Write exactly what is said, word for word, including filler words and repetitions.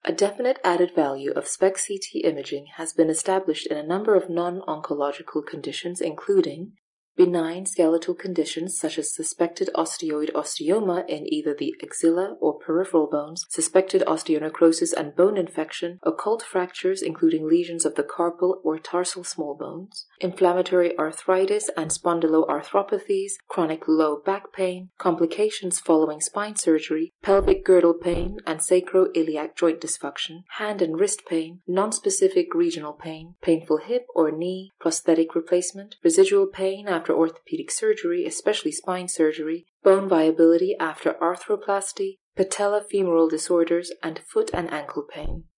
A definite added value of SPECT-C T imaging has been established in a number of non-oncological conditions, including benign skeletal conditions such as suspected osteoid osteoma in either the axilla or peripheral bones, suspected osteonecrosis and bone infection, occult fractures including lesions of the carpal or tarsal small bones, inflammatory arthritis and spondyloarthropathies, chronic low back pain, complications following spine surgery, pelvic girdle pain and sacroiliac joint dysfunction, hand and wrist pain, nonspecific regional pain, painful hip or knee, prosthetic replacement, residual pain after after orthopedic surgery, especially spine surgery, bone viability after arthroplasty, patellofemoral disorders, and foot and ankle pain.